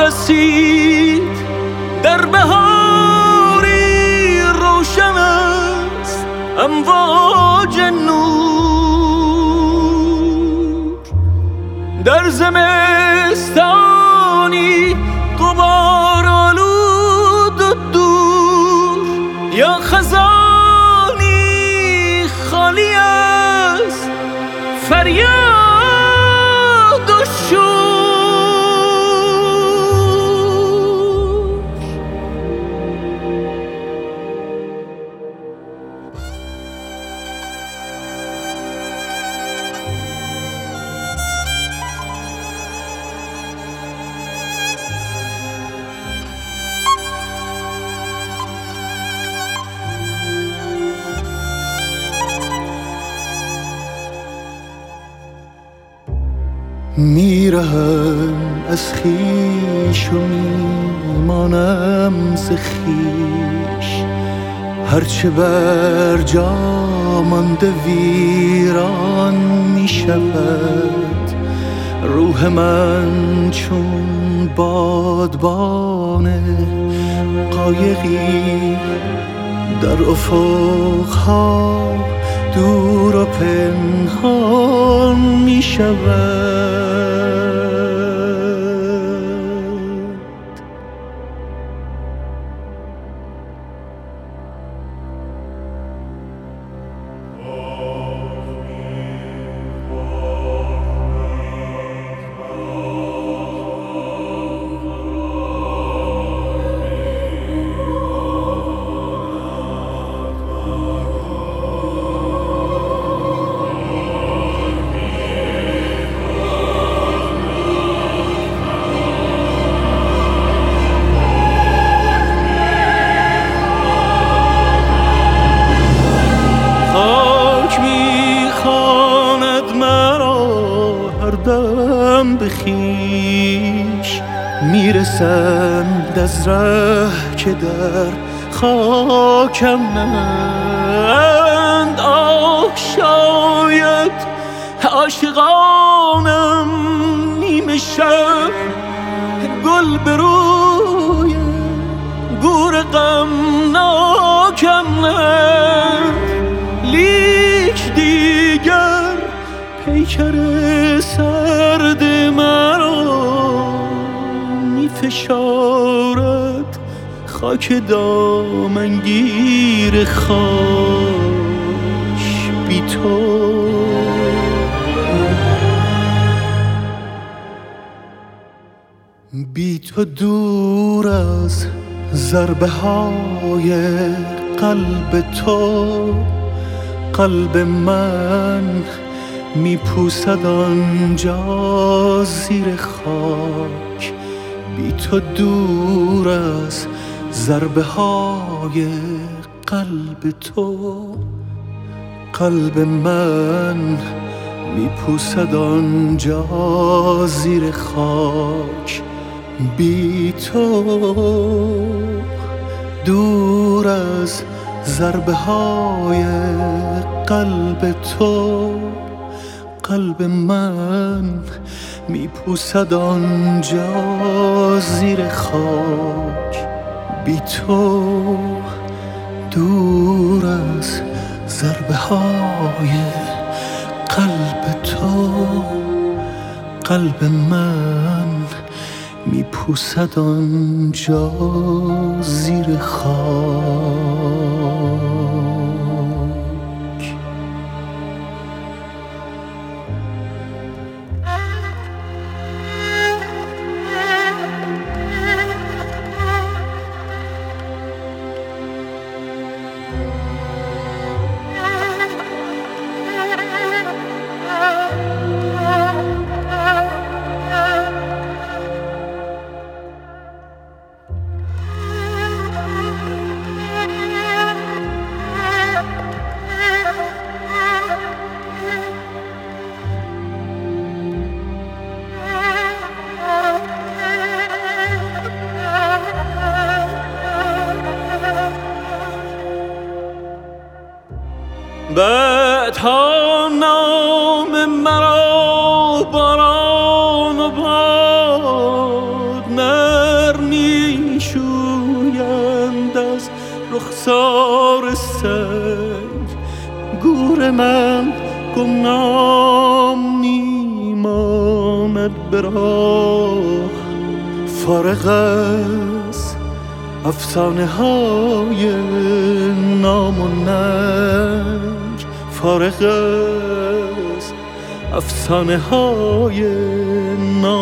رسید در بهاری روشن است امواج نور، در زمستانی غبار آلود و دور، یا خزانی خالی از فریاد و شور. میرهم از خویش و میمانم ز خویش، هرچه بر جا مانده ویران میشود. روح من چون بادبان قایقی در افقها دور و پنهان می شود. به خویش میرسند از ره که در خاکم نند. آه شاید عاشقانم نیمه شب گل به روی گور غمناکم نند، لیک دیگر پیکر سرد مرا می فشارد خاک دامنگیر خاک بی تو. بی تو دور از ضربه های قلب تو، قلب من میپوسد آنجا زیر خاک. بی تو دور از ضربه های قلب تو، قلب من میپوسد آنجا زیر خاک. بی تو دور از ضربه های قلب تو، قلب من میپوسد آنجا زیر خاک. بی تو دور از ضربه های قلب تو، قلب من میپوسد آنجا زیر خاک. بعدها نام مرا باران و باد رخسار سنگ گور من گمنام میماند به راه فارغ از افسانه های نام و ننگ فارغ از افسانه های نام